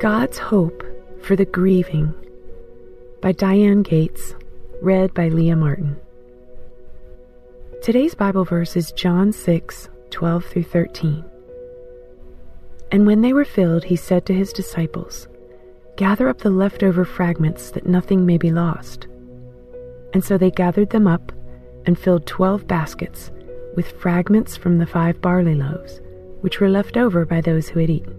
God's Hope for the Grieving by Diane Gates, read by Leah Martin. Today's Bible verse is John 6:12 through 13. And when they were filled, he said to his disciples, "Gather up the leftover fragments that nothing may be lost." And so they gathered them up and filled 12 baskets with fragments from the 5 barley loaves, which were left over by those who had eaten.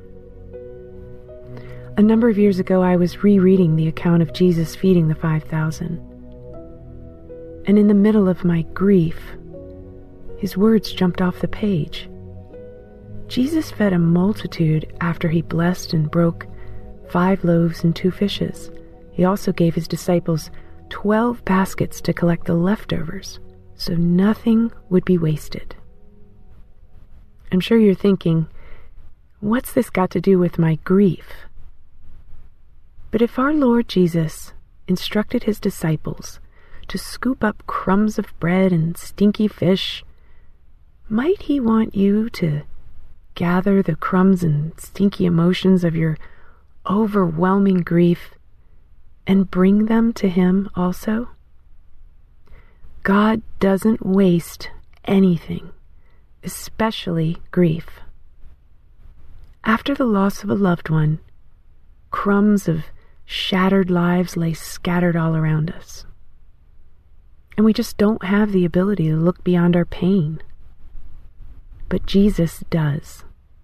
A number of years ago, I was rereading the account of Jesus feeding the 5,000. And in the middle of my grief, his words jumped off the page. Jesus fed a multitude after he blessed and broke 5 loaves and 2 fishes. He also gave his disciples 12 baskets to collect the leftovers, so nothing would be wasted. I'm sure you're thinking, what's this got to do with my grief? But if our Lord Jesus instructed his disciples to scoop up crumbs of bread and stinky fish, might he want you to gather the crumbs and stinky emotions of your overwhelming grief and bring them to him also? God doesn't waste anything, especially grief. After the loss of a loved one, crumbs of shattered lives lay scattered all around us. And we just don't have the ability to look beyond our pain. But Jesus does.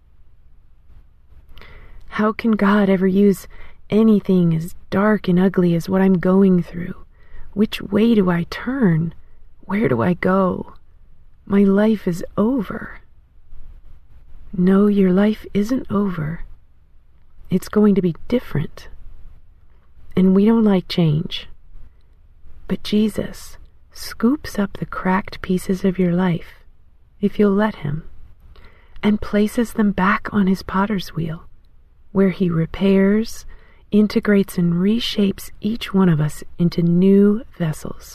How can God ever use anything as dark and ugly as what I'm going through? Which way do I turn? Where do I go? My life is over. No, your life isn't over. It's going to be different. And we don't like change. But Jesus scoops up the cracked pieces of your life, if you'll let him, and places them back on his potter's wheel, where he repairs, integrates, and reshapes each one of us into new vessels.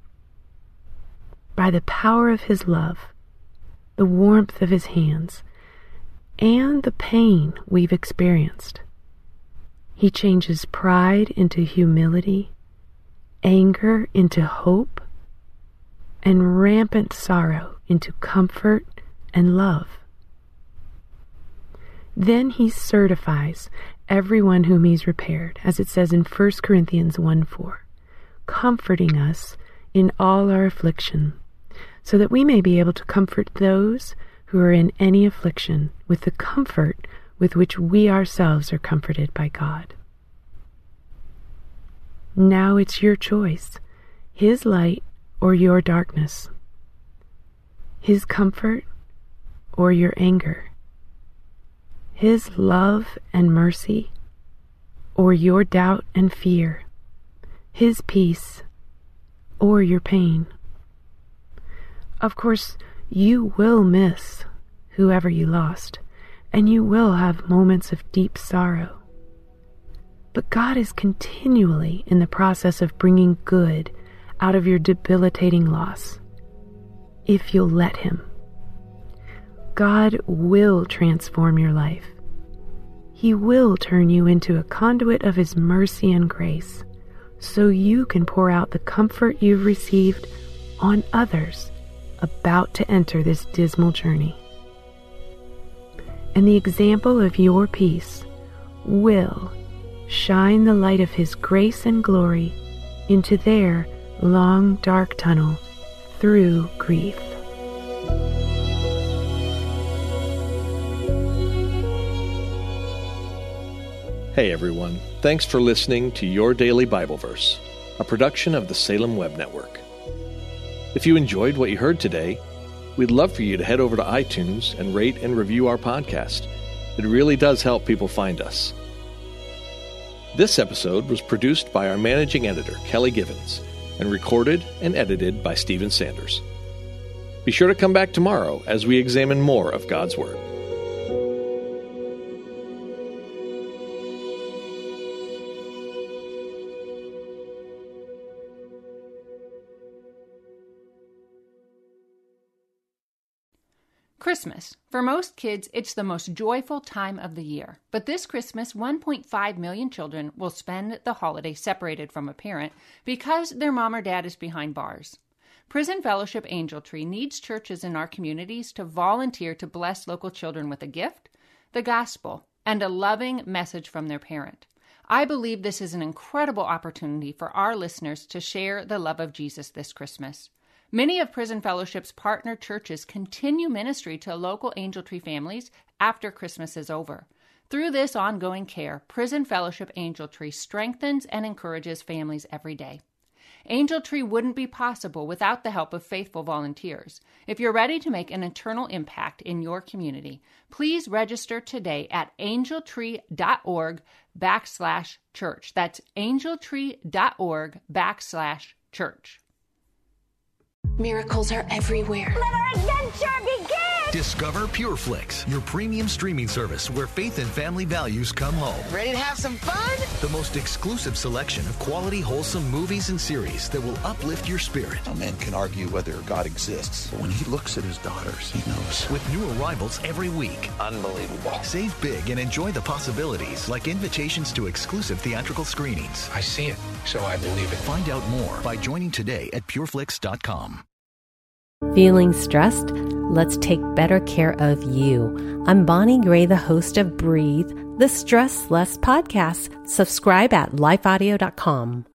By the power of his love, the warmth of his hands, and the pain we've experienced, he changes pride into humility, anger into hope, and rampant sorrow into comfort and love. Then he certifies everyone whom he's repaired, as it says in 1 Corinthians 1:4, comforting us in all our affliction, so that we may be able to comfort those who are in any affliction with the comfort with which we ourselves are comforted by God. Now it's your choice, his light or your darkness, his comfort or your anger, his love and mercy or your doubt and fear, his peace or your pain. Of course, you will miss whoever you lost, and you will have moments of deep sorrow. But God is continually in the process of bringing good out of your debilitating loss, if you'll let him. God will transform your life. He will turn you into a conduit of his mercy and grace, so you can pour out the comfort you've received on others about to enter this dismal journey. And the example of your peace will shine the light of his grace and glory into their long, dark tunnel through grief. Hey everyone, thanks for listening to Your Daily Bible Verse, a production of the Salem Web Network. If you enjoyed what you heard today, we'd love for you to head over to iTunes and rate and review our podcast. It really does help people find us. This episode was produced by our managing editor, Kelly Givens, and recorded and edited by Stephen Sanders. Be sure to come back tomorrow as we examine more of God's Word. Christmas. For most kids, it's the most joyful time of the year. But this Christmas, 1.5 million children will spend the holiday separated from a parent because their mom or dad is behind bars. Prison Fellowship Angel Tree needs churches in our communities to volunteer to bless local children with a gift, the gospel, and a loving message from their parent. I believe this is an incredible opportunity for our listeners to share the love of Jesus this Christmas. Many of Prison Fellowship's partner churches continue ministry to local Angel Tree families after Christmas is over. Through this ongoing care, Prison Fellowship Angel Tree strengthens and encourages families every day. Angel Tree wouldn't be possible without the help of faithful volunteers. If you're ready to make an eternal impact in your community, please register today at angeltree.org/church. That's angeltree.org/church. Miracles are everywhere. Let our adventure begin! Discover PureFlix, your premium streaming service where faith and family values come home. Ready to have some fun? The most exclusive selection of quality, wholesome movies and series that will uplift your spirit. A man can argue whether God exists, but when he looks at his daughters, he knows. With new arrivals every week. Unbelievable. Save big and enjoy the possibilities, like invitations to exclusive theatrical screenings. I see it, so I believe it. Find out more by joining today at pureflix.com. Feeling stressed? Let's take better care of you. I'm Bonnie Gray, the host of Breathe, the Stress Less podcast. Subscribe at lifeaudio.com.